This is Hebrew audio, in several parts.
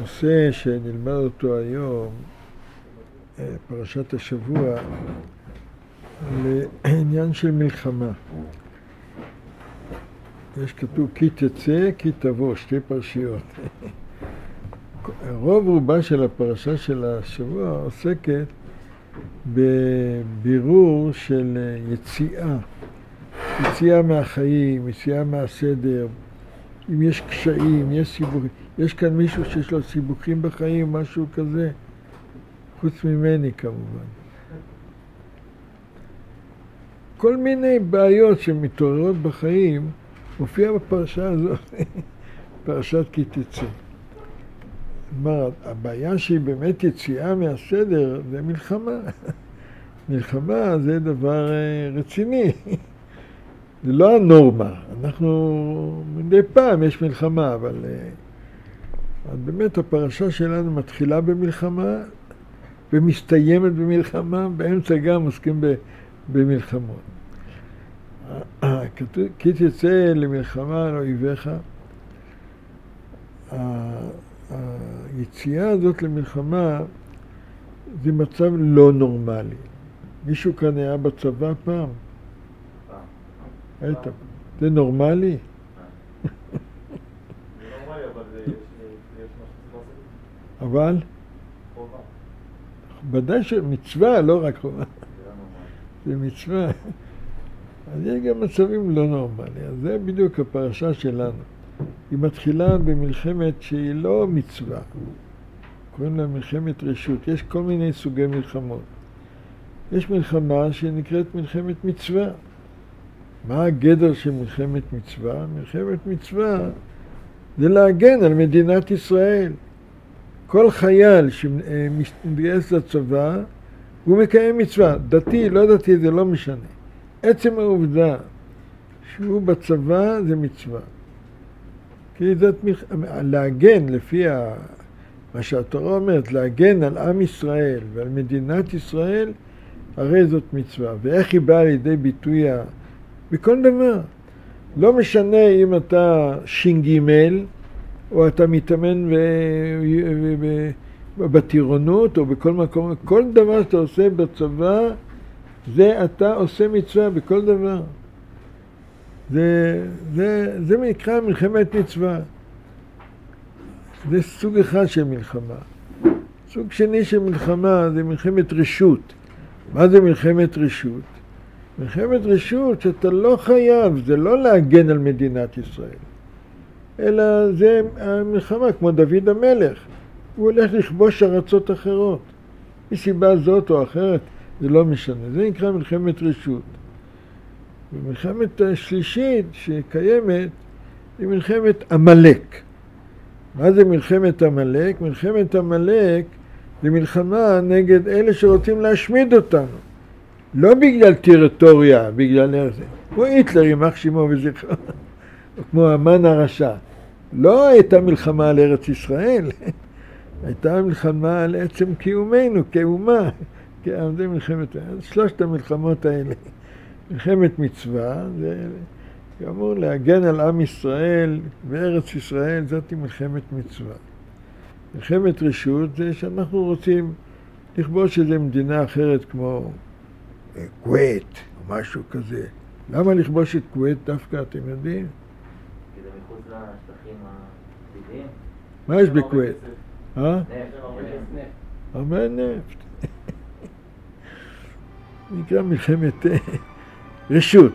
הנושא שנלמד אותו היום, פרשת השבוע, לעניין של מלחמה. יש כתוב כי תצא, כי תבוא, שתי פרשיות. רוב רובה של הפרשה של השבוע עוסקת בבירור של יציאה מהחיים, יציאה מהסדר. אם יש קשיים, יש סיבוכים, יש כאן מישהו שיש לו סיבוכים בחיים, משהו כזה, חוץ ממני כמובן. כל מיני בעיות שמתעוררות בחיים מופיע בפרשה הזאת, פרשת כי תצא. כלומר, הבעיה שהיא באמת יציאה מהסדר זה מלחמה. מלחמה זה דבר רציני. זה לא הנורמה. אנחנו מדי פעם יש מלחמה, אבל באמת הפרשה שלנו מתחילה במלחמה ומסתיימת במלחמה, באמצע גם עוסקים במלחמות. כי תצא למלחמה על אויביך. היציאה הזאת למלחמה זה מצב לא נורמלי. מישהו כאן היה בצבא פעם? היית. זה נורמלי? זה נורמלי, אבל יש משהו. אבל? חובה. ודאי שמצווה, לא רק חובה. זה מצווה. אז יש גם מצבים לא נורמליים. אז זה בדיוק הפרשה שלנו. היא מתחילה במלחמת שהיא לא מצווה. קוראים לה מלחמת רשות. יש כל מיני סוגי מלחמות. יש מלחמה שנקראת מלחמת מצווה. מה הגדר של מלחמת מצווה? מלחמת מצווה זה להגן על מדינת ישראל. כל חייל שמתגייס לצבא, הוא מקיים מצווה. דתי, לא דתי, זה לא משנה. עצם העובדה שהוא בצבא זה מצווה. כי זאת להגן, לפי מה שהתורה אומרת, להגן על עם ישראל ועל מדינת ישראל, הרי זאת מצווה. ואיך היא באה לידי ביטוי בכל דבר. לא משנה אם אתה ש"ג או אתה מתאמן בטירונות או בכל מקום, כל דבר שאתה עושה בצבא, זה אתה עושה מצווה בכל דבר. זה נקרא מלחמת מצווה. זה סוג אחד של מלחמה. סוג שני של מלחמה זה מלחמת רשות. מה זה מלחמת רשות? מלחמת רשות שאתה לא חייב, זה לא להגן על מדינת ישראל, אלא זה המלחמה כמו דוד המלך. הוא הולך לכבוש ארצות אחרות. מסיבה זאת או אחרת, זה לא משנה. זה נקרא מלחמת רשות. ומלחמת השלישית שקיימת היא מלחמת עמלק. מה זה מלחמת עמלק? מלחמת עמלק זה מלחמה נגד אלה שרוצים להשמיד אותנו. לא בגלל טריטוריה, בגלל זה. כמו היטלר, יימח שמו וזכרו, או כמו המן הרשע. לא הייתה מלחמה על ארץ ישראל, הייתה מלחמה על עצם קיומנו כאומה. זה מלחמת, שלושת המלחמות האלה. מלחמת מצווה, זה אמור להגן על עם ישראל וארץ ישראל, זאת מלחמת מצווה. מלחמת רשות זה שאנחנו רוצים לכבוש איזו מדינה אחרת כמו כווית או משהו כזה. למה לכבוש את כווית דווקא, אתם יודעים? כי זה מחוץ לשטחים הטבעיים. מה יש בכווית? נפט. הרבה נפט. נקרא מלחמת רשות.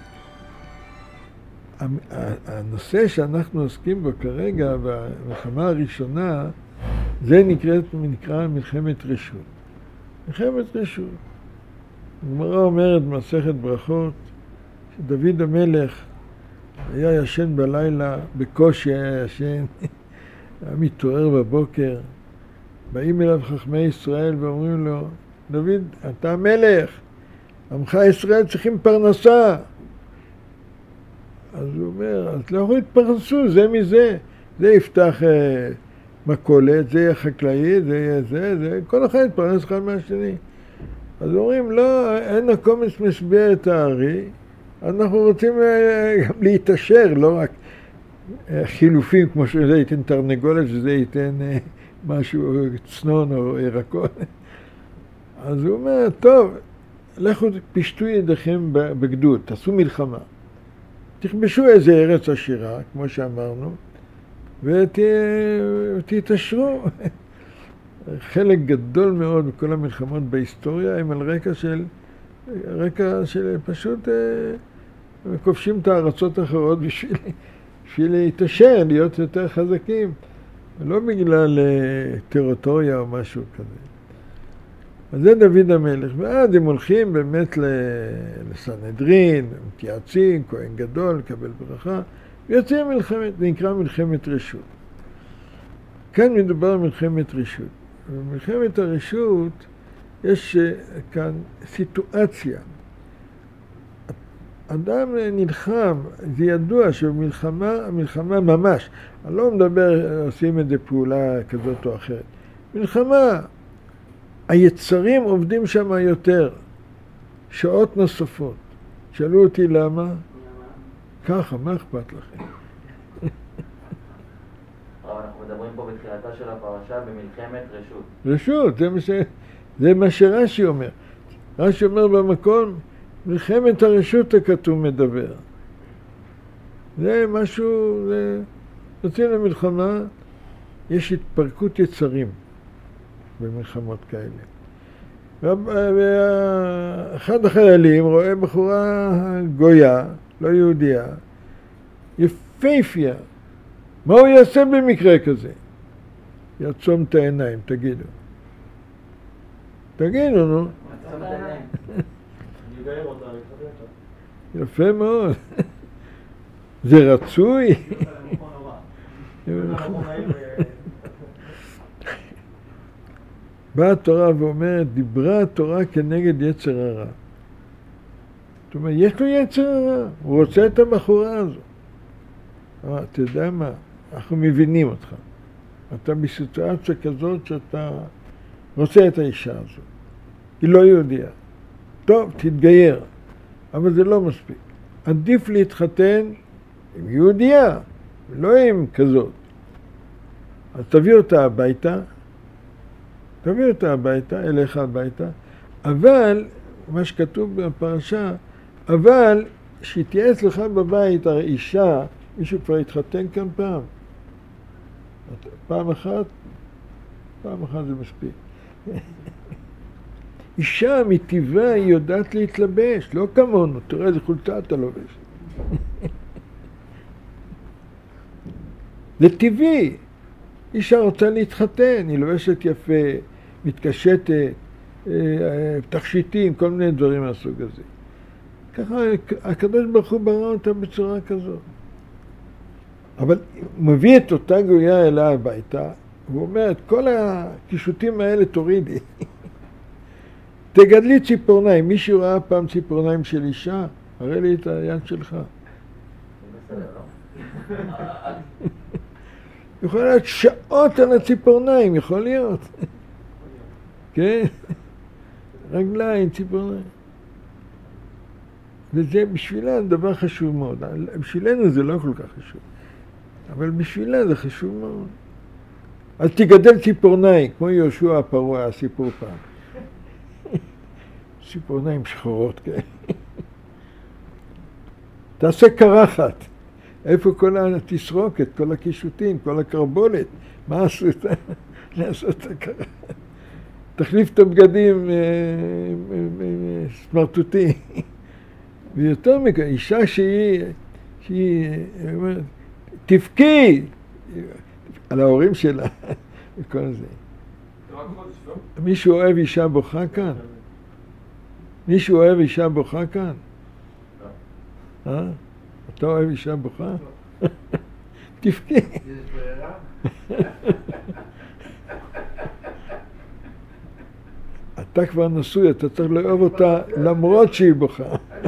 הנושא שאנחנו עוסקים בו כרגע, במלחמה הראשונה, זה נקרא מלחמת רשות. מלחמת רשות. הגמרא אומרת במסכת ברכות, שדוד המלך היה ישן בלילה, בקושי היה ישן, היה מתעורר בבוקר, באים אליו חכמי ישראל ואומרים לו, דוד, אתה המלך, עמך ישראל צריכים פרנסה. אז הוא אומר, אז לא יתפרנסו, זה מזה. זה יפתח מכולת, זה יהיה חקלאי, זה יהיה זה, כל אחד יתפרנס אחד מהשני. אז אומרים, לא, אין הקומץ משביע את הארי, אנחנו רוצים גם להתעשר, לא רק חילופים, כמו שזה ייתן תרנגולת, שזה ייתן משהו, צנון או ירקון. אז הוא אומר, טוב, לכו פשטו ידיכם בגדוד, תעשו מלחמה. תכבשו איזה ארץ עשירה, כמו שאמרנו, ותתעשרו. חלק גדול מאוד מכל המלחמות בהיסטוריה הם על רקע של פשוט כובשים את הארצות האחרות בשביל להתעשר, להיות יותר חזקים, לא בגלל טריטוריה או משהו כזה. אז זה דוד המלך, ואז הם הולכים באמת לסנהדרין, מתייעצים, כהן גדול, לקבל ברכה, ויוצאים מלחמת, זה נקרא מלחמת רשות. כאן מדובר על מלחמת רשות. במלחמת הרשות יש כאן סיטואציה. אדם נלחם, זה ידוע שבמלחמה ממש, אני לא מדבר, עושים איזה פעולה כזאת או אחרת. מלחמה, היצרים עובדים שם יותר, שעות נוספות. שאלו אותי למה? ככה, מה אכפת לכם? אנחנו מדברים פה בתחילתה של הפרשה במלחמת רשות. רשות, זה מה שרש"י אומר. רש"י אומר במקום, מלחמת הרשות הכתוב מדבר. זה משהו, יוצאים למלחמה, יש התפרקות יצרים במלחמות כאלה. ואחד החיילים רואה בחורה גויה, לא יהודייה, יפהפייה. מה הוא יעשה במקרה כזה? יעצום את העיניים, תגידו. תגידו, נו. עצום את העיניים. אני אגייר אותה, אני אתחתן אותה. יפה מאוד. זה רצוי? באה התורה ואומרת, דיברה התורה כנגד יצר הרע. זאת אומרת, יש לו יצר הרע, הוא רוצה את הבחורה הזו. אבל אתה יודע מה, אנחנו מבינים אותך. אתה בסיטואציה כזאת שאתה רוצה את האישה הזו. היא לא יהודייה. טוב, תתגייר, אבל זה לא מספיק. עדיף להתחתן עם יהודייה, לא עם כזאת. אז תביא אותה הביתה, אליך הביתה, אבל, מה שכתוב בפרשה, אבל שתהיה אצלך בבית האישה, מישהו כבר התחתן כאן פעם אחת זה מספיק. אישה מטבעה היא יודעת להתלבש, לא כמונו, תראה איזה חולצה אתה לובש. זה טבעי. אישה רוצה להתחתן, היא לובשת יפה, מתקשטת, תכשיטים, כל מיני דברים מהסוג הזה. ככה הקדוש ברוך הוא ברא אותה בצורה כזאת. אבל הוא מביא את אותה גויה אליה הביתה, הוא אומר, את כל הקישוטים האלה תורידי. תגדלי ציפורניים. מישהו ראה פעם ציפורניים של אישה? הראה לי את היד שלך. יכול להיות שעות על הציפורניים, יכול להיות. כן? רגליים, ציפורניים. וזה בשבילה דבר חשוב מאוד. בשבילנו זה לא כל כך חשוב. אבל בשבילה זה חשוב מאוד. אז תגדל ציפורניים, כמו יהושע הפרעה, הסיפור פעם. ציפורניים שחורות, כן. תעשה קרחת. איפה כל התסרוקת, כל הקישוטים, כל הקרבולת? מה עשית? לעשות את הקרחת. תחליף את הבגדים סמרטוטי. ויותר מכך, אישה שהיא תבכי על ההורים שלה וכל זה. מישהו אוהב אישה בוכה כאן? מישהו אוהב אישה בוכה כאן? אתה אוהב אישה בוכה? תבכי. יש ברירה? אתה כבר נשוי, אתה צריך לאהוב אותה למרות שהיא בוכה.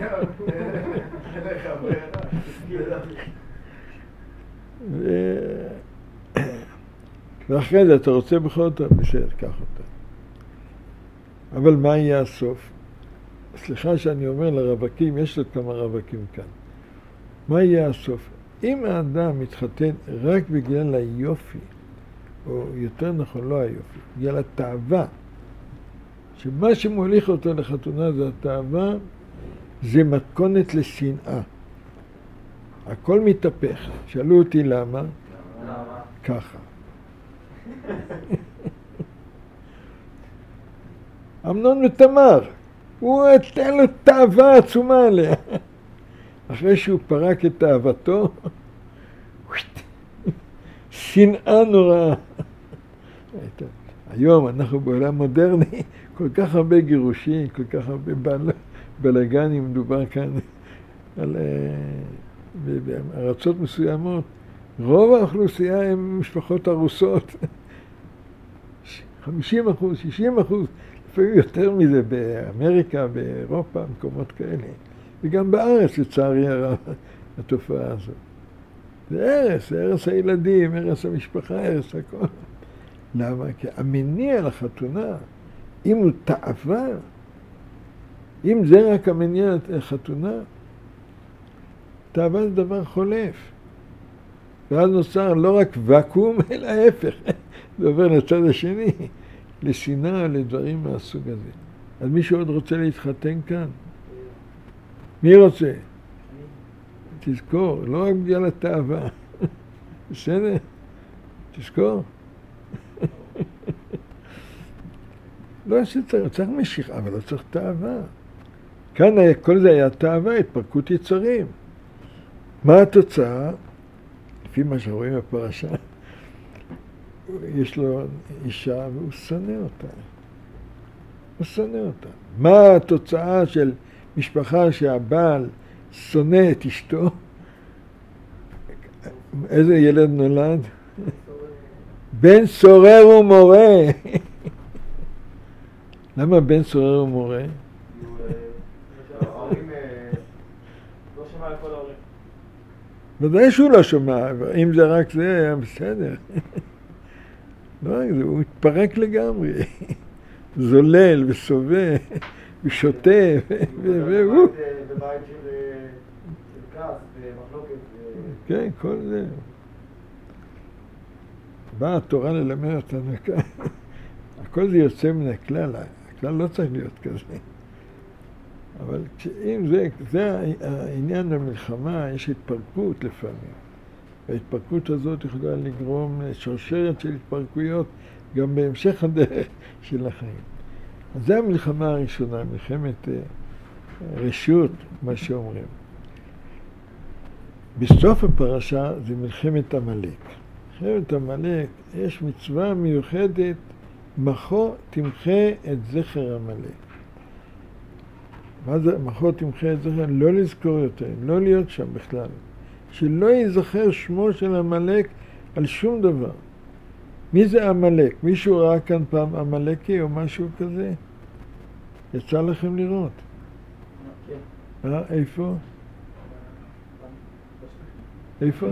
ואחרי זה אתה רוצה בכל אותה, בסדר, קח אותה. אבל מה יהיה הסוף? סליחה שאני אומר לרווקים, יש לו כמה רווקים כאן. מה יהיה הסוף? אם האדם מתחתן רק בגלל היופי, או יותר נכון לא היופי, בגלל התאווה, שמה שמוליך אותו לחתונה זה התאווה, זה מתכונת לשנאה. הכל מתהפך. שאלו אותי למה? ככה. אמנון ותמר, הוא התן לו תאווה עצומה עליה. אחרי שהוא פרק את תאוותו, שנאה נוראה. היום אנחנו בעולם מודרני, כל כך הרבה גירושים, כל כך הרבה בלגנים, מדובר כאן על בארצות מסוימות. רוב האוכלוסייה הם משפחות ארוסות. 50%, 60%, לפעמים יותר מזה באמריקה, באירופה, מקומות כאלה. וגם בארץ, לצערי הרב, התופעה הזאת. זה הרס הילדים, הרס המשפחה, הרס הכל. למה? כי המניע לחתונה, אם הוא תאווה, אם זה רק המניע לחתונה, תאווה זה דבר חולף. ואז נוצר לא רק וקום, אלא ההפך. זה עובר לצד השני, לשנאה, לדברים מהסוג הזה. אז מישהו עוד רוצה להתחתן כאן? מי רוצה? תזכור, לא רק בגלל התאווה. בסדר? תזכור. לא צריך משיכה, אבל לא צריך תאווה. כאן כל זה היה תאווה, התפרקות יצרים. מה התוצאה? לפי מה שרואים בפרשה, יש לו אישה והוא שונא אותה. הוא שונא אותה. מה התוצאה של משפחה שהבעל שונא את אשתו? איזה ילד נולד? בן סורר ומורה. למה בן סורר ומורה? ההורים לא שמע על כל ההורים. ודאי שהוא לא שומע, אם זה רק זה, היה בסדר. לא רק זה, הוא מתפרק לגמרי. זולל וסובב ושוטה והוא. בבית של כעס ומחלוקת. כן, כל זה. באה התורה ללמד אותנו כאן. הכל זה יוצא מן הכלל, הכלל לא צריך להיות כזה. אבל אם זה העניין במלחמה, יש התפרקות לפעמים. וההתפרקות הזאת יכולה לגרום לשרשרת של התפרקויות גם בהמשך הדרך של החיים. אז זה המלחמה הראשונה, מלחמת רשות, מה שאומרים. בסוף הפרשה זה מלחמת עמלק. מלחמת עמלק, יש מצווה מיוחדת, מחו תמחה את זכר עמלק. מה זה מחו תמחה את זכר? לא לזכור יותר, לא להיות שם בכלל. שלא ייזכר שמו של עמלק על שום דבר. מי זה עמלק? מישהו ראה כאן פעם עמלקי או משהו כזה? יצא לכם לראות? איפה? איפה?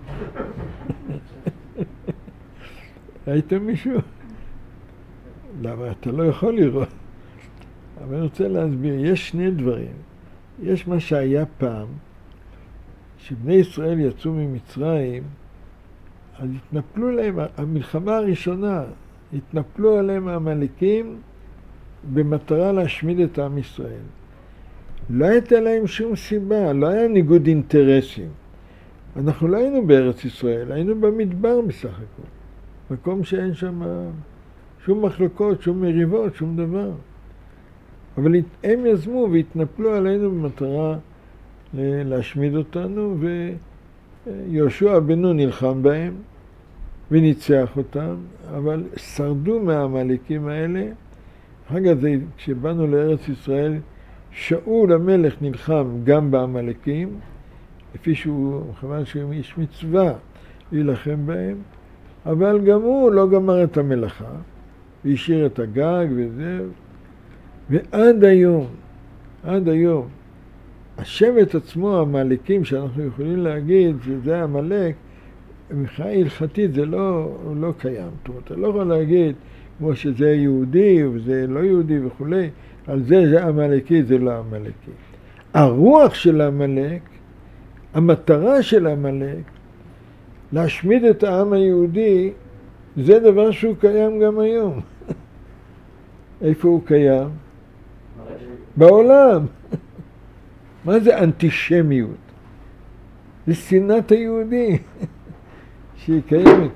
ראיתם מישהו? למה? אתה לא יכול לראות. אבל אני רוצה להסביר, יש שני דברים. יש מה שהיה פעם, שבני ישראל יצאו ממצרים, אז התנפלו להם, המלחמה הראשונה, התנפלו עליהם העמלקים במטרה להשמיד את עם ישראל. לא הייתה להם שום סיבה, לא היה ניגוד אינטרסים. אנחנו לא היינו בארץ ישראל, היינו במדבר בסך הכל. מקום שאין שם שום מחלוקות, שום מריבות, שום דבר. אבל הם יזמו והתנפלו עלינו במטרה להשמיד אותנו, ויהושע בן נון נלחם בהם וניצח אותם, אבל שרדו מהעמלקים האלה. אחר כך כשבאנו לארץ ישראל, שאול המלך נלחם גם בעמלקים, לפי שהוא, מכיוון שהוא איש מצווה להילחם בהם, אבל גם הוא לא גמר את המלאכה, והשאיר את הגג וזהו. ועד היום, השבט עצמו, העמלקים, שאנחנו יכולים להגיד שזה עמלק, מבחינה הלכתית זה לא קיים. זאת אומרת, אתה לא יכול להגיד כמו שזה יהודי וזה לא יהודי וכו', על זה עמלקי, זה לא עמלקי. הרוח של עמלק המטרה של עמלק, להשמיד את העם היהודי, זה דבר שהוא קיים גם היום. איפה הוא קיים? בעולם. מה זה אנטישמיות? זה שנאת היהודי שהיא קיימת.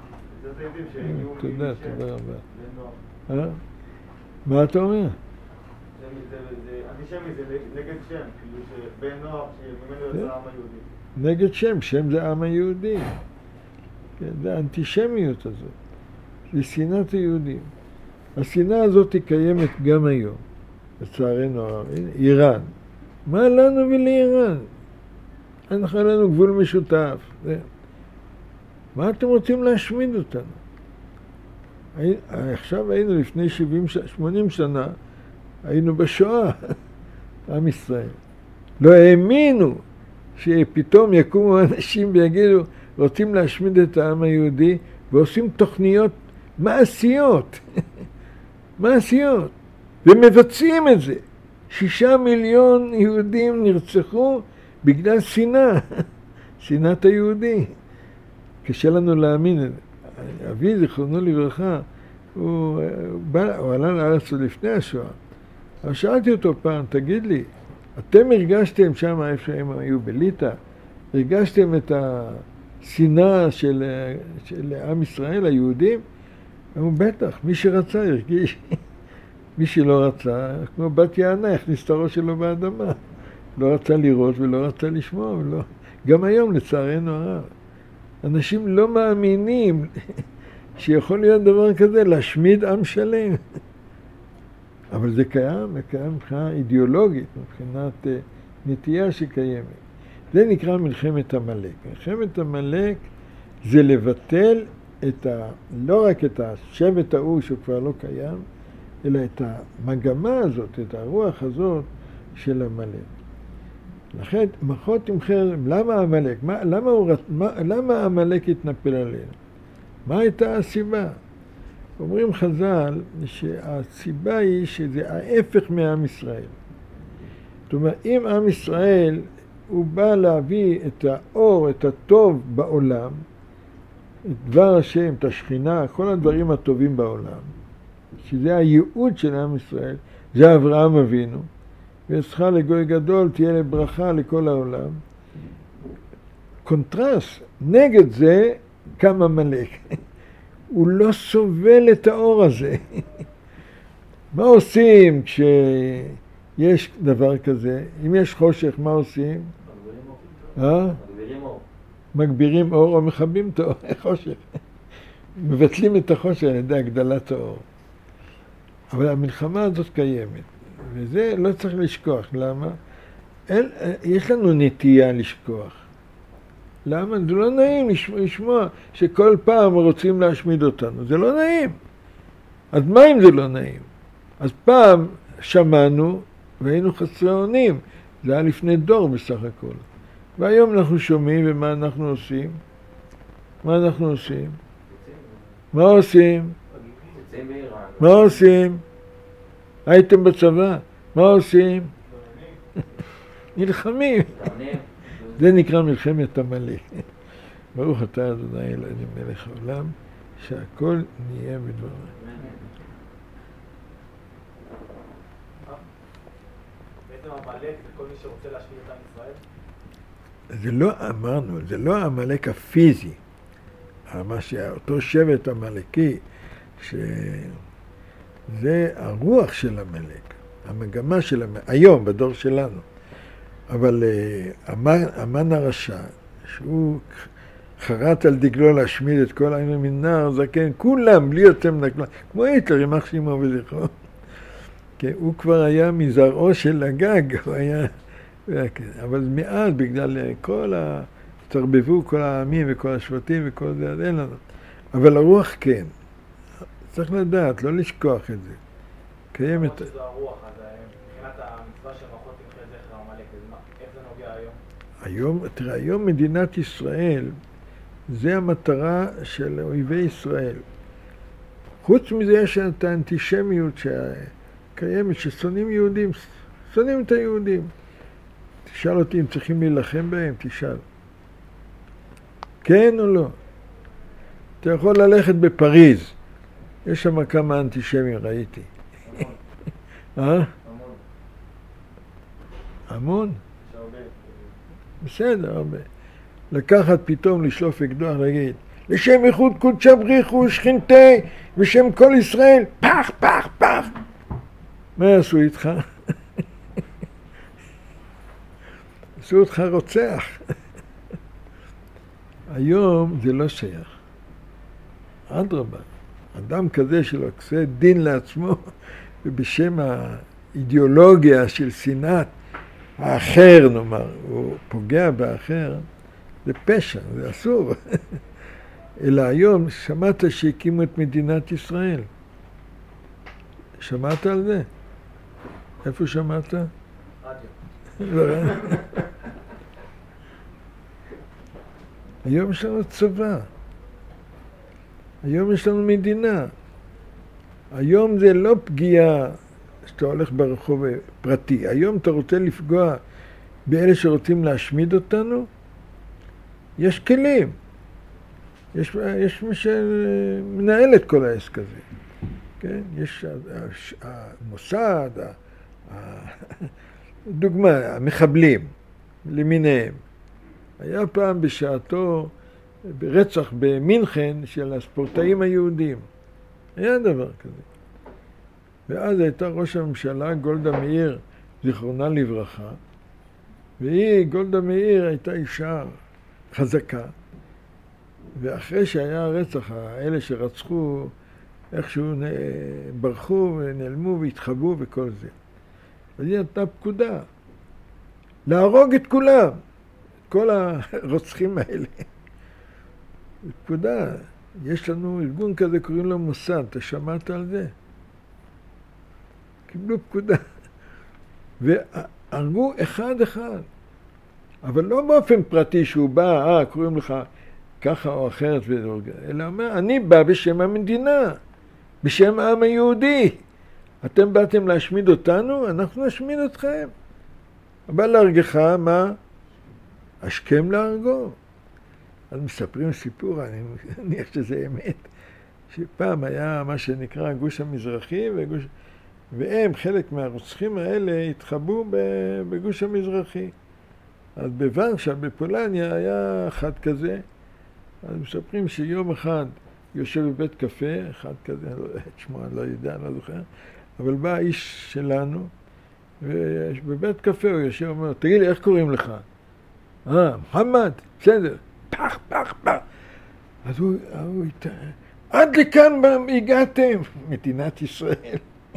תודה, תודה רבה. מה אתה אומר? זה אנטישמי, זה נגד שם, כאילו שבן נוח שממנו יוצא העם היהודי. נגד שם, שם זה העם היהודי. זה האנטישמיות הזאת. זה שנאת היהודים. השנאה הזאת היא קיימת גם היום, לצערנו הרב. איראן. מה לנו ולאיראן? אנחנו לנו גבול משותף. מה אתם רוצים להשמיד אותנו? עכשיו היינו לפני 80 שנה, היינו בשואה, עם ישראל. לא האמינו שפתאום יקומו אנשים ויגידו, רוצים להשמיד את העם היהודי, ועושים תוכניות מעשיות, מעשיות, ומבצעים את זה. 6 מיליון יהודים נרצחו בגלל שנאה, שנאת היהודי. קשה לנו להאמין את זה. אבי, זיכרונו לברכה, הוא עלה לארץ לפני השואה. אבל שאלתי אותו פעם, תגיד לי, אתם הרגשתם שם איפה שהם היו בליטא, הרגשתם את השנאה של עם ישראל, היהודים? הוא בטח, מי שרצה הרגיש. מי שלא רצה, כמו בת יענה, הכניס את הראש שלו באדמה. לא רצה לראות ולא רצה לשמוע. ולא. גם היום, לצערנו הרב, אנשים לא מאמינים שיכול להיות דבר כזה, להשמיד עם שלם. אבל זה קיים, זה קיים מבחינה אידיאולוגית, מבחינת נטייה שקיימת. זה נקרא מלחמת עמלק. מלחמת עמלק זה לבטל לא רק את השבט ההוא שהוא כבר לא קיים, אלא את המגמה הזאת, את הרוח הזאת של עמלק. לכן, מחות עם חרם, למה עמלק? למה עמלק התנפל עלינו? מה הייתה הסיבה? אומרים חז"ל שהסיבה היא שזה ההפך מעם ישראל. זאת אומרת, אם עם ישראל הוא בא להביא את האור, את הטוב בעולם, את דבר השם, את השכינה, כל הדברים הטובים בעולם, שזה הייעוד של עם ישראל, זה אברהם אבינו, ועשך לגוי גדול תהיה לברכה לכל העולם. קונטרסט, נגד זה קם עמלק. הוא לא סובל את האור הזה. מה עושים כשיש דבר כזה? אם יש חושך, מה עושים? מגבירים אור. מגבירים אור או מכבים את האור, חושך. מבטלים את החושך על ידי הגדלת האור. אבל המלחמה הזאת קיימת, וזה לא צריך לשכוח. למה? יש לנו נטייה לשכוח. למה? זה לא נעים לשמוע שכל פעם רוצים להשמיד אותנו. זה לא נעים. אז מה אם זה לא נעים? אז פעם שמענו והיינו חסרי אונים. זה היה לפני דור בסך הכל. והיום אנחנו שומעים, ומה אנחנו עושים? מה אנחנו עושים? מה עושים? מה עושים? הייתם בצבא? מה עושים? נלחמים. זה נקרא מלחמת עמלק. ברוך אתה אדוני אלוהינו מלך העולם, שהכל נהיה בדברו. בעצם עמלק זה כל מי שרוצה להשמיד את עם ישראל? זה לא אמרנו, זה לא העמלק הפיזי. אותו שבט עמלקי, שזה הרוח של עמלק, המגמה של עמלק, היום בדור שלנו. אבל המן הרשע, שהוא חרט על דגלו להשמיד את כל העמים מנער, זקן, כולם, בלי יוצא מן הכלל, כמו היטלר, יימח שמו וזכרו. הוא כבר היה מזרעו של הגג, הוא היה... אבל מאז, בגלל כל תרבבו כל העמים וכל השבטים וכל זה, אין לנו. אבל הרוח כן. צריך לדעת, לא לשכוח את זה. קיימת... שזו הרוח, אז מבחינת המצווה של מחות עם חזך עמלק, איך זה נוגע היום? תראה, היום מדינת ישראל, זה המטרה של אויבי ישראל. חוץ מזה יש את האנטישמיות שקיימת, ששונאים יהודים, שונאים את היהודים. תשאל אותי אם צריכים להילחם בהם, תשאל. כן או לא? אתה יכול ללכת בפריז, יש שם כמה אנטישמים, ראיתי. המון. המון? יש הרבה. בסדר, הרבה. לקחת פתאום, לשלוף אקדוח, להגיד, לשם ייחוד קודשא בריחו שכינתי, בשם כל ישראל, פח, פח, פח. מה יעשו איתך? עשו אותך רוצח. היום זה לא שייך. אדרבה, אדם כזה שלא עושה דין לעצמו, ובשם האידיאולוגיה של שנאת האחר, נאמר, הוא פוגע באחר, זה פשע, זה אסור. אלא היום שמעת שהקימו את מדינת ישראל. שמעת על זה? איפה שמעת? רדיו. היום יש לנו צבא. היום יש לנו מדינה. היום זה לא פגיעה שאתה הולך ברחוב פרטי. היום אתה רוצה לפגוע באלה שרוצים להשמיד אותנו? יש כלים. יש מי שמנהל את כל העסק הזה. כן? יש המוסד, דוגמה, המחבלים למיניהם. היה פעם בשעתו ברצח במינכן של הספורטאים היהודים. היה דבר כזה. ואז הייתה ראש הממשלה גולדה מאיר, זיכרונה לברכה, והיא, גולדה מאיר, הייתה אישה חזקה. ואחרי שהיה הרצח, האלה שרצחו, איכשהו ברחו ונעלמו והתחבאו וכל זה. אז היא נתנה פקודה להרוג את כולם, כל הרוצחים האלה. פקודה, יש לנו ארגון כזה, קוראים לו מוסד, אתה שמעת על זה? קיבלו פקודה. והרגו אחד אחד. אבל לא באופן פרטי שהוא בא, קוראים לך ככה או אחרת, אלא אומר, אני בא בשם המדינה, בשם העם היהודי. אתם באתם להשמיד אותנו, אנחנו נשמיד אתכם. אבל להרגך, מה? השכם להרגו. אז מספרים סיפור, אני מניח שזה אמת, שפעם היה מה שנקרא הגוש המזרחי, והם, חלק מהרוצחים האלה, התחבאו בגוש המזרחי. אז בוורשה, בפולניה, היה אחד כזה, אז מספרים שיום אחד יושב בבית קפה, אחד כזה, את שמו אני לא יודע, אני לא זוכר, אבל בא איש שלנו, ובבית קפה הוא יושב ואומר, תגיד לי, איך קוראים לך? מוחמד, בסדר. פח, פח, פח. אז הוא עד לכאן הגעתם, מדינת ישראל.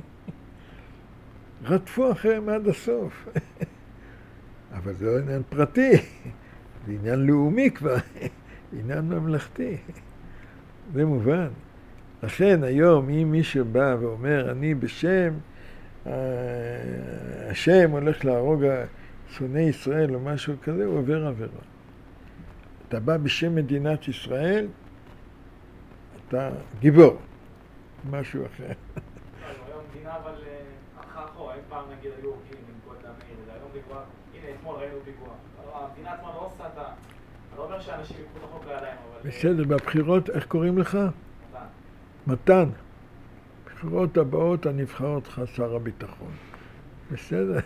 רדפו אחריהם עד הסוף. אבל זה לא עניין פרטי, זה עניין לאומי כבר, עניין ממלכתי. זה מובן. לכן היום אם מישהו בא ואומר, אני בשם השם הולך להרוג שונאי ישראל או משהו כזה, הוא עובר עבירה. אתה בא בשם מדינת ישראל, אתה גיבור, משהו אחר. היום מדינה אבל אחר, אין פעם נגיד היו הורגים עם גולדה מאיר, היום פיגוע, הנה אתמול ראינו פיגוע. המדינה עצמה לא עושה את ה... אני לא אומר שאנשים יקחו את החוק לידיים, אבל... בסדר, בבחירות, איך קוראים לך? מתן. בבחירות הבאות אני אבחר אותך שר הביטחון. בסדר?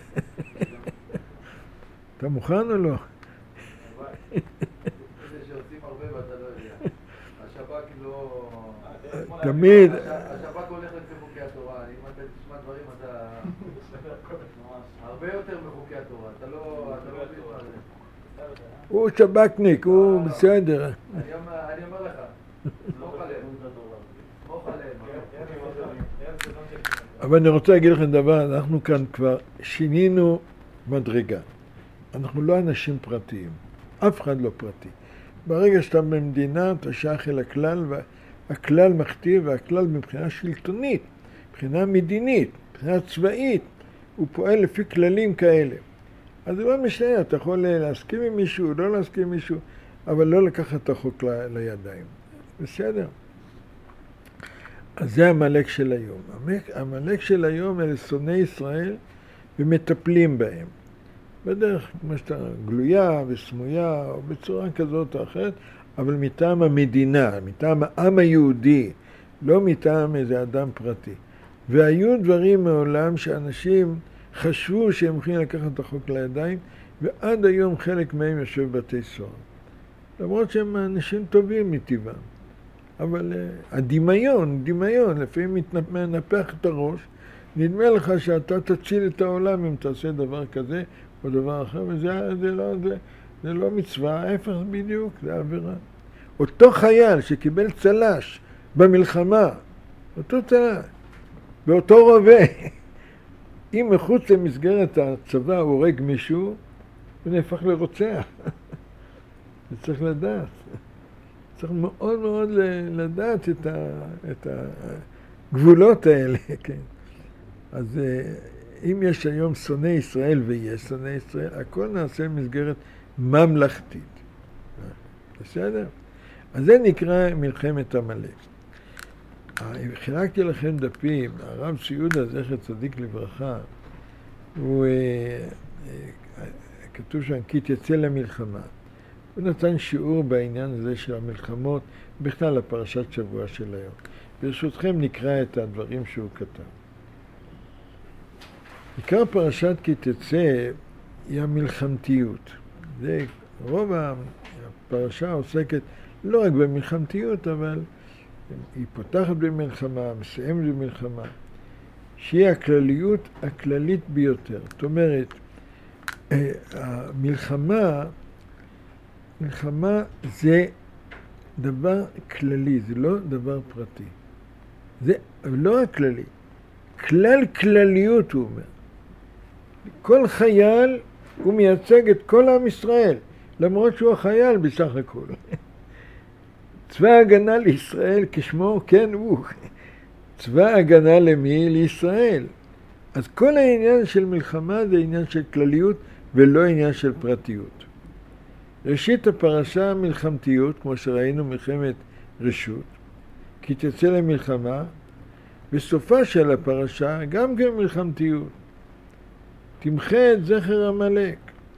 אתה מוכן או לא? שעושים הרבה ואתה לא יודע. השב"כ לא... תמיד... השב"כ הולך לפי חוקי התורה. אם אתה תשמע דברים, אתה... הרבה יותר מחוקי התורה. אתה לא... הוא שב"כניק, הוא בסדר. אני אומר לך, סמוך עליהם. סמוך עליהם. אבל אני רוצה להגיד לכם דבר, אנחנו כאן כבר שינינו מדרגה. אנחנו לא אנשים פרטיים. אף אחד לא פרטי. ברגע שאתה במדינה, אתה שייך אל הכלל, והכלל מכתיב, והכלל מבחינה שלטונית, מבחינה מדינית, מבחינה צבאית, הוא פועל לפי כללים כאלה. אז זה לא משנה, אתה יכול להסכים עם מישהו, לא להסכים עם מישהו, אבל לא לקחת את החוק לידיים. בסדר? אז זה המלאק של היום. המלאק של היום אלה שונאי ישראל ומטפלים בהם. בדרך כמו שאתה גלויה וסמויה, או בצורה כזאת או אחרת, אבל מטעם המדינה, מטעם העם היהודי, לא מטעם איזה אדם פרטי. והיו דברים מעולם שאנשים חשבו שהם יכולים לקחת את החוק לידיים, ועד היום חלק מהם יושב בבתי סוהר. למרות שהם אנשים טובים מטבעם. אבל הדמיון, לפעמים מנפח את הראש, נדמה לך שאתה תציל את העולם אם תעשה דבר כזה או דבר אחר, זה לא מצווה, ההפך בדיוק, זה עבירה. אותו חייל שקיבל צל"ש במלחמה, אותו צל"ש, באותו רובה, אם מחוץ למסגרת הצבא הוא הורג מישהו, הוא נהפך לרוצח. זה צריך לדעת. צריך מאוד מאוד לדעת את הגבולות האלה, כן. אז אם יש היום שונא ישראל ויש שונא ישראל, הכל נעשה במסגרת ממלכתית. בסדר? אז זה נקרא מלחמת עמלק. חילקתי לכם דפים, הרב ציודה זכר צדיק לברכה, הוא כתוב שם כי תצא למלחמה. הוא נתן שיעור בעניין הזה של המלחמות, בכלל לפרשת שבוע של היום. ברשותכם נקרא את הדברים שהוא כתב. עיקר פרשת כי תצא היא המלחמתיות. זה רוב הפרשה עוסקת לא רק במלחמתיות, אבל היא פותחת במלחמה, מסיימת במלחמה, שהיא הכלליות הכללית ביותר. זאת אומרת, מלחמה זה דבר כללי, זה לא דבר פרטי. זה לא רק כללי, כלל כלליות הוא אומר. כל חייל הוא מייצג את כל עם ישראל, למרות שהוא החייל בסך הכל. צבא הגנה לישראל כשמו כן הוא. צבא הגנה למי? לישראל. אז כל העניין של מלחמה זה עניין של כלליות ולא עניין של פרטיות. ראשית הפרשה מלחמתיות, כמו שראינו מלחמת רשות, כי תצא למלחמה, בסופה של הפרשה גם כן מלחמתיות. תמחה את זכר עמלק.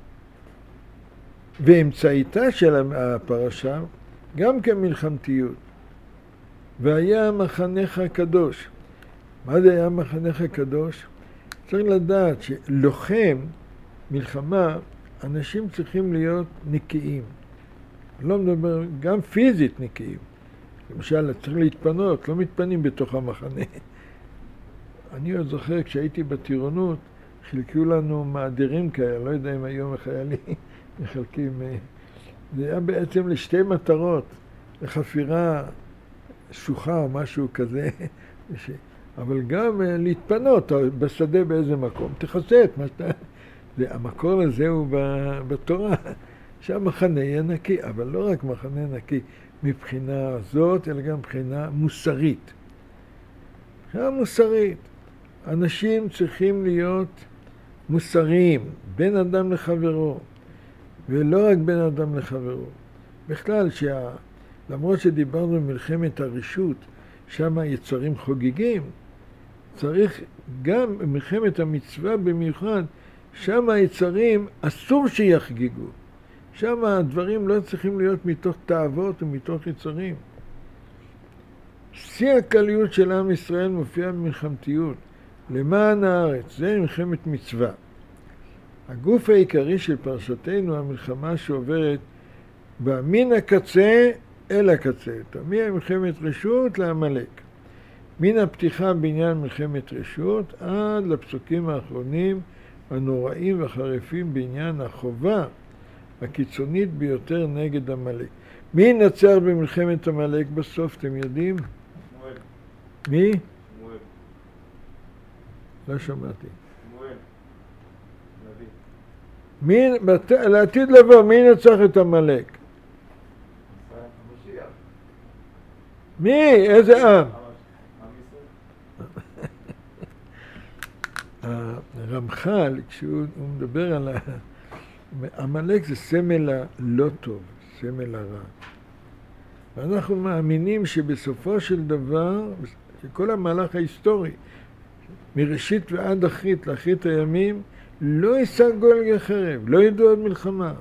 ואמצעיתה של הפרשה גם כן מלחמתיות. והיה מחנך הקדוש. מה זה היה מחנך הקדוש? צריך לדעת שלוחם מלחמה, אנשים צריכים להיות נקיים. אני לא מדבר, גם פיזית נקיים. למשל, צריך להתפנות, לא מתפנים בתוך המחנה. אני עוד זוכר, כשהייתי בטירונות, חילקו לנו מעדרים כאלה, לא יודע אם היום החיילים מחלקים. זה היה בעצם לשתי מטרות, לחפירה שוחה או משהו כזה, אבל גם להתפנות בשדה באיזה מקום. תכסה את מה שאתה... המקור הזה הוא בתורה, שהמחנה יהיה נקי, אבל לא רק מחנה נקי מבחינה זאת, אלא גם מבחינה מוסרית. מבחינה מוסרית. אנשים צריכים להיות מוסריים, בין אדם לחברו, ולא רק בין אדם לחברו. בכלל, למרות שדיברנו במלחמת הרשות, שם היצרים חוגגים, צריך גם במלחמת המצווה במיוחד, שם היצרים אסור שיחגגו. שם הדברים לא צריכים להיות מתוך תאוות ומתוך יצרים. שיא הקליות של עם ישראל מופיע במלחמתיות. למען הארץ, זה מלחמת מצווה. הגוף העיקרי של פרשתנו, המלחמה שעוברת מן הקצה אל הקצה. מלחמת רשות לעמלק. מן הפתיחה בעניין מלחמת רשות עד לפסוקים האחרונים הנוראים והחריפים בעניין החובה הקיצונית ביותר נגד עמלק. מי ינצח במלחמת עמלק בסוף, אתם יודעים? שמואל. מי? שמואל. לא שמעתי. שמואל. נביא. לעתיד לבוא, מי ינצח את עמלק? המשיח. מי? איזה עם? הרמח"ל, כשהוא מדבר על עמלק, זה סמל הלא טוב, סמל הרע. ואנחנו מאמינים שבסופו של דבר, שכל המהלך ההיסטורי, מראשית ועד אחרית, לאחרית הימים, לא יישא גוי חרב, לא ידעו עוד מלחמה.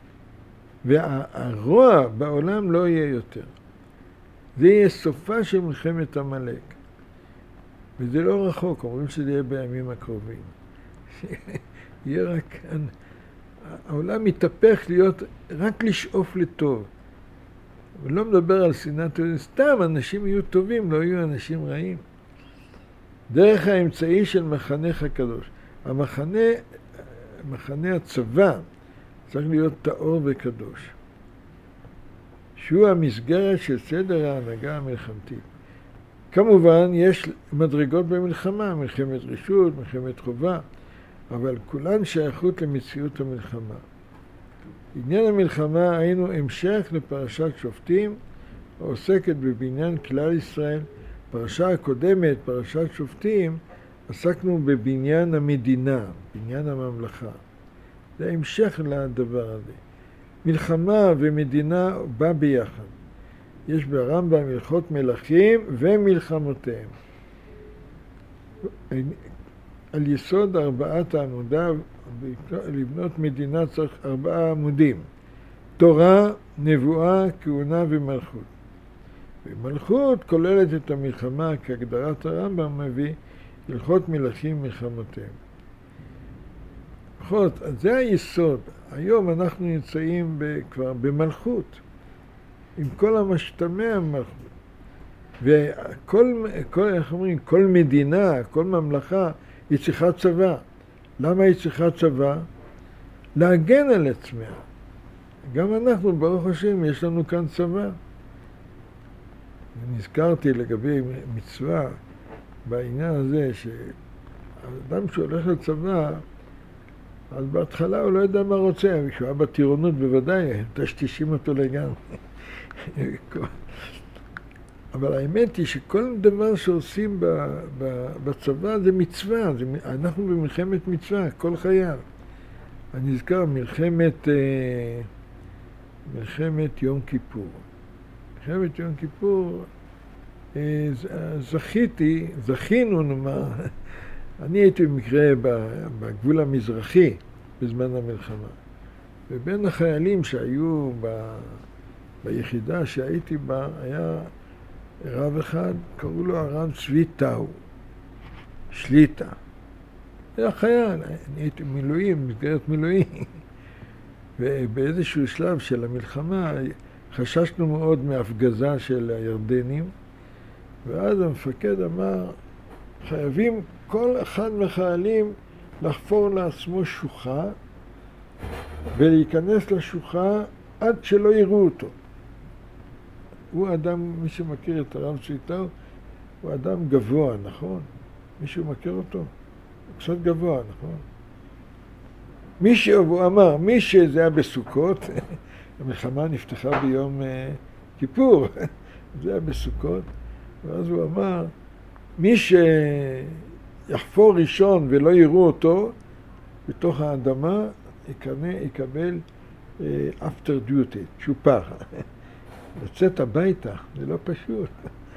והרוע בעולם לא יהיה יותר. זה יהיה סופה של מלחמת עמלק. וזה לא רחוק, אומרים שזה יהיה בימים הקרובים. יהיה רק... העולם מתהפך להיות רק לשאוף לטוב. ולא מדבר על שנאת, סתם אנשים יהיו טובים, לא יהיו אנשים רעים. דרך האמצעי של מחנך הקדוש. מחנה הצבא צריך להיות טהור וקדוש. שהוא המסגרת של סדר ההנהגה המלחמתית. כמובן, יש מדרגות במלחמה, מלחמת רשות, מלחמת חובה, אבל כולן שייכות למציאות המלחמה. עניין המלחמה היינו המשך לפרשת שופטים, העוסקת בבניין כלל ישראל. פרשה הקודמת, פרשת שופטים, עסקנו בבניין המדינה, בניין הממלכה. זה המשך לדבר הזה. מלחמה ומדינה בא ביחד. יש ברמב"ם הלכות מלכים ומלחמותיהם. על יסוד 4 עמודיו, לבנות מדינה צריך 4 עמודים. תורה, נבואה, כהונה ומלכות. ומלכות כוללת את המלחמה כהגדרת הרמב"ם מביא הלכות מלכים ומלחמותיהם. זה היסוד. היום אנחנו נמצאים כבר במלכות, עם כל המשתמע במלכות. כל מדינה, כל ממלכה, היא צריכה צבא. למה היא צריכה צבא? להגן על עצמה. גם אנחנו, ברוך השם, יש לנו כאן צבא. נזכרתי לגבי מצווה בעניין הזה, שהאדם שהולך לצבא, אז בהתחלה הוא לא יודע מה רוצה, כשהוא היה בטירונות בוודאי, תשתישים אותו לגמרי. אבל האמת היא שכל דבר שעושים בצבא זה מצווה, אנחנו במלחמת מצווה, כל חייל. אני נזכר מלחמת יום כיפור. מלחמת יום כיפור, זכינו נאמר, אני הייתי במקרה בגבול המזרחי בזמן המלחמה. ובין החיילים שהיו ביחידה שהייתי בה, היה רב אחד, קראו לו הרב צבי טאו, שליטה. היה חייל, אני הייתי מילואים, מסגרת מילואים. ובאיזשהו שלב של המלחמה חששנו מאוד מהפגזה של הירדנים, ואז המפקד אמר, חייבים כל אחד מהחיילים לחפור לעצמו שוחה ולהיכנס לשוחה עד שלא יראו אותו. הוא אדם, מי שמכיר את הרב צביטאו, הוא אדם גבוה, נכון? מישהו מכיר אותו? הוא קצת גבוה, נכון? הוא אמר, מי שזה היה בסוכות, המלחמה נפתחה ביום כיפור, זה היה בסוכות, ואז הוא אמר, מי שיחפור ראשון ולא יראו אותו בתוך האדמה, יקבל after duty, צ'ופר. לצאת הביתה, זה לא פשוט.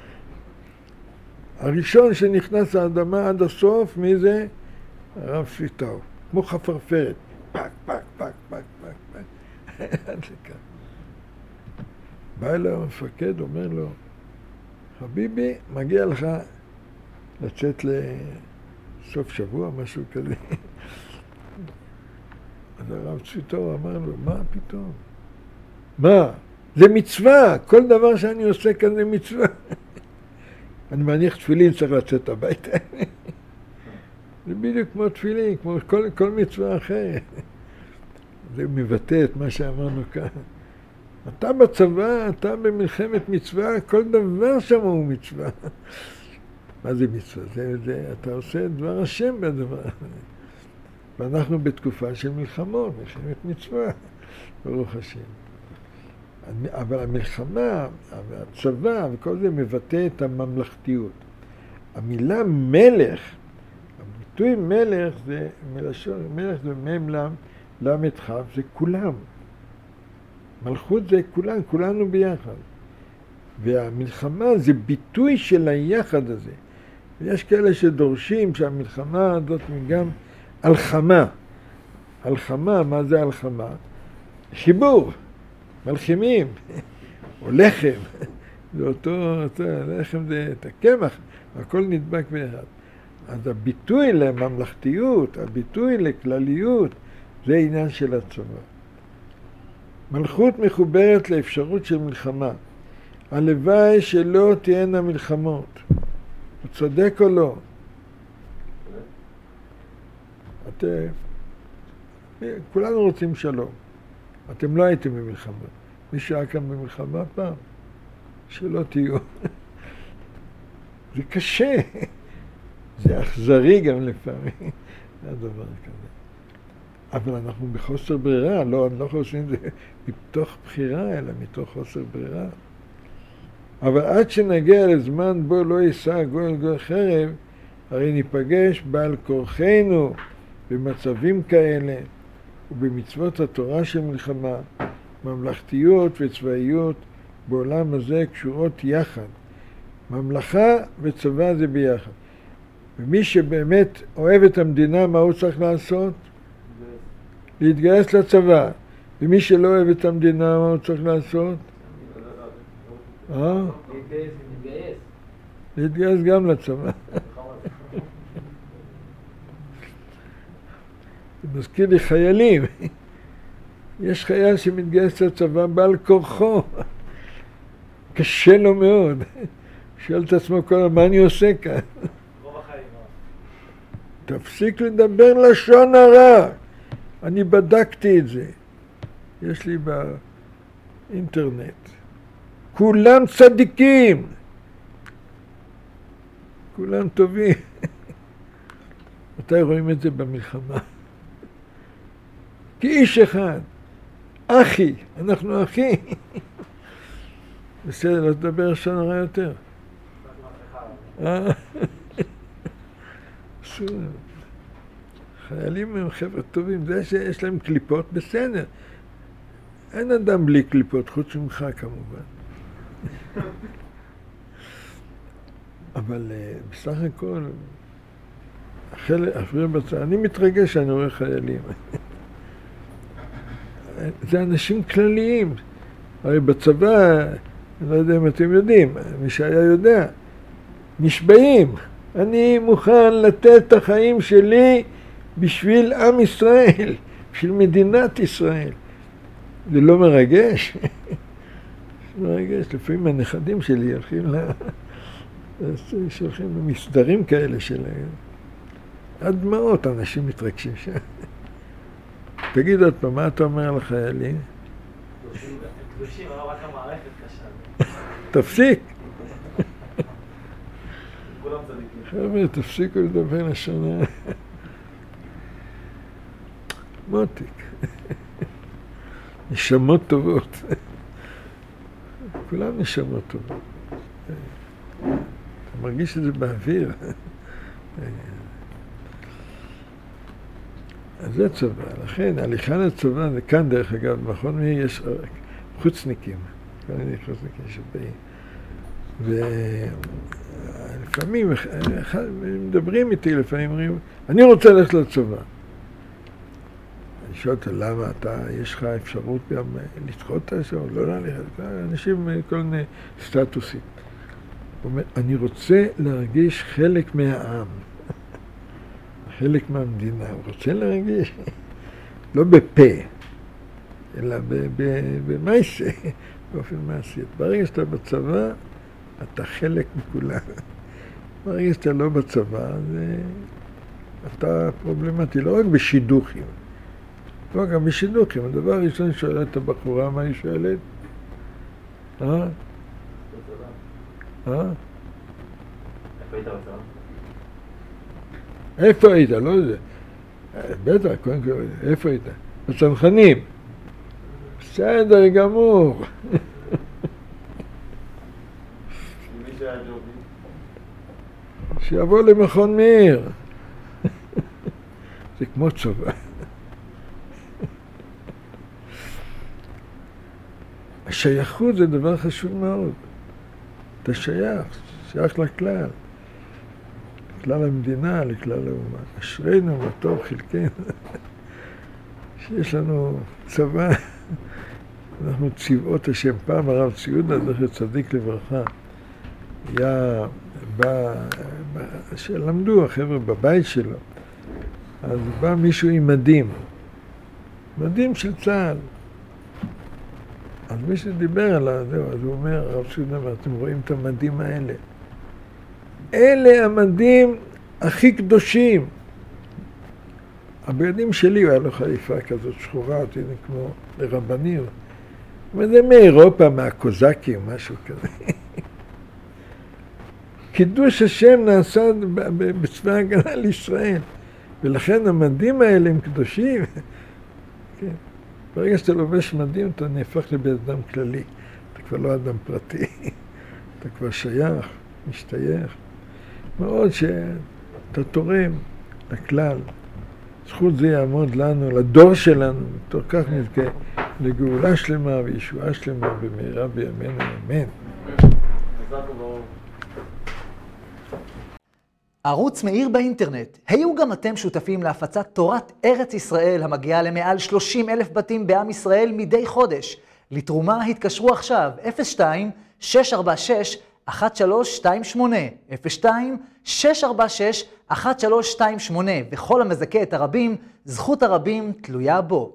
הראשון שנכנס לאדמה עד הסוף, מי זה? הרב צביטאו. כמו חפרפרת. פק, פק, פק, פק, פק, פק. עד לכאן. בא אליו המפקד, אומר לו, חביבי, מגיע לך לצאת לסוף שבוע, משהו כזה. אז הרב צביטאו אמר לו, מה פתאום? מה? זה מצווה, כל דבר שאני עושה כאן זה מצווה. אני מניח תפילין צריך לצאת הביתה. זה בדיוק כמו תפילין, כמו כל מצווה אחרת. זה מבטא את מה שאמרנו כאן. אתה בצבא, אתה במלחמת מצווה, כל דבר שם הוא מצווה. מה זה מצווה? אתה עושה דבר השם בדבר. ואנחנו בתקופה של מלחמות, מלחמת מצווה, ברוך השם. אבל המלחמה, הצבא וכל זה מבטא את הממלכתיות. המילה מלך, הביטוי מלך זה מלשון, מלך זה מם למד חב, זה כולם. מלכות זה כולם, כולנו ביחד. והמלחמה זה ביטוי של היחד הזה. ויש כאלה שדורשים שהמלחמה הזאת גם הלחמה. הלחמה, מה זה הלחמה? חיבור, מלחימים, או לחם. זה אותו לחם, זה את הקמח, הכל נדבק ביחד. אז הביטוי לממלכתיות, הביטוי לכלליות, זה עניין של הצבא. מלכות מחוברת לאפשרות של מלחמה. הלוואי שלא תהיינה מלחמות. הוא צודק או לא? כולנו רוצים שלום. אתם לא הייתם במלחמה. מישהו היה כאן במלחמה פעם? שלא תהיו. זה קשה. זה אכזרי גם לפעמים. זה הדבר כזה. אבל אנחנו בחוסר ברירה, לא חושבים את זה מתוך בחירה, אלא מתוך חוסר ברירה. אבל עד שנגיע לזמן בו לא יישא גוי גוי חרב, הרי ניפגש בעל כורחנו במצבים כאלה, ובמצוות התורה של מלחמה, ממלכתיות וצבאיות בעולם הזה קשורות יחד. ממלכה וצבא זה ביחד. ומי שבאמת אוהב את המדינה, מה הוא צריך לעשות? להתגייס לצבא. ומי שלא אוהב את המדינה, מה הוא צריך לעשות? להתגייס גם לצבא. זה מזכיר לי חיילים. יש חייל שמתגייס לצבא בעל כורחו. קשה לו מאוד. שואל את עצמו כל הזמן, מה אני עושה כאן? תפסיק לדבר לשון הרע. אני בדקתי את זה. יש לי באינטרנט. כולם צדיקים. כולם טובים. מתי רואים את זה במלחמה? כאיש אחד. אחי. אנחנו אחי. בסדר, לא תדבר לשון הרע יותר. חיילים הם חבר'ה טובים, זה שיש להם קליפות, בסדר. אין אדם בלי קליפות, חוץ ממך כמובן. אבל בסך הכל, אני מתרגש שאני רואה חיילים. זה אנשים כלליים. הרי בצבא, אני לא יודע אם אתם יודעים, מי שהיה יודע, נשבעים. אני מוכן לתת את החיים שלי בשביל עם ישראל, בשביל מדינת ישראל. זה לא מרגש? מרגש. לפעמים הנכדים שלי הולכים שולחים למסדרים כאלה שלהם. עד דמעות אנשים מתרגשים שם. תגיד עוד פעם, מה אתה אומר לחיילים? קדושים, אבל רק המערכת קשה. תפסיק. כולם צדיקים. חבר'ה, תפסיקו לדבר לשונה. מותיק. נשמות טובות. כולם נשמות טובות. אתה מרגיש את זה באוויר. אז זה צבא. לכן, הליכה לצבא, וכאן דרך אגב, במכון מאיר יש חוצניקים. כל מיני חוצניקים שבאים. ולפעמים, מדברים איתי, לפעמים אומרים, אני רוצה ללכת לצבא. אני שואל אותה, למה יש לך אפשרות גם לדחות את זה, או לא ללכת? אנשים כל מיני סטטוסים. הוא אומר, אני רוצה להרגיש חלק מהעם. חלק מהמדינה, הוא רוצה להרגיש, לא בפה, אלא במעשה, באופן מעשי. ברגע שאתה בצבא, אתה חלק מכולם. ברגע שאתה לא בצבא, אתה פרובלמטי, לא רק בשידוכים. לא גם בשידוכים. הדבר הראשון שואלת את הבחורה, מה היא שואלת? איפה היית בצבא? איפה היית? לא יודע. בטח, קודם כל, איפה היית? בצנחנים. בסדר גמור. שיבוא למכון מאיר. זה כמו צבא. השייכות זה דבר חשוב מאוד. אתה שייך לכלל. לכלל המדינה, לכלל האומה. אשרינו, מה טוב, חלקנו. שיש לנו צבא, אנחנו צבאות השם. פעם הרב ציודה, זכר צדיק לברכה, היה שלמדו החבר'ה בבית שלו, אז בא מישהו עם מדים של צה"ל. אז מישהו דיבר עליו, אז הוא אומר, הרב ציודה, אתם רואים את המדים האלה? אלה המדים הכי קדושים. הבגדים שלי, הוא היה לו חליפה כזאת שחורה, כמו לרבנים. וזה מאירופה, מהקוזקים, משהו כזה. קידוש השם נעשה בצבא ההגנה לישראל, ולכן המדים האלה הם קדושים. כן. ברגע שאתה לובש מדים, אתה נהפך לבן אדם כללי. אתה כבר לא אדם פרטי, אתה כבר שייך, משתייך. מאוד שאתה תורם לכלל. זכות זה יעמוד לנו, לדור שלנו, בתור כך נזכה לגאולה שלמה וישועה שלמה במהרה בימינו, אמן. ערוץ מאיר באינטרנט. היו גם אתם שותפים להפצת תורת ארץ ישראל המגיעה למעל 30,000 בתים בעם ישראל מדי חודש. לתרומה התקשרו עכשיו 02-646-1328 02-646-1328 וכל המזכה את הרבים, זכות הרבים תלויה בו.